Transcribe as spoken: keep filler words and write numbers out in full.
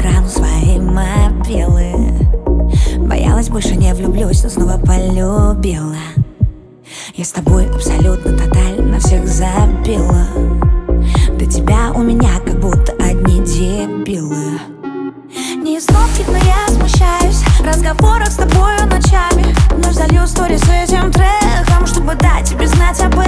экрану своей мобилы. Боялась, больше не влюблюсь, но снова полюбила. Я с тобой абсолютно тотально всех забила. До тебя у меня как будто одни дебилы. Не из нотки, но я смущаюсь в разговорах с тобою ночами. Вновь залью сторис с этим треком, чтобы дать тебе знать об этом.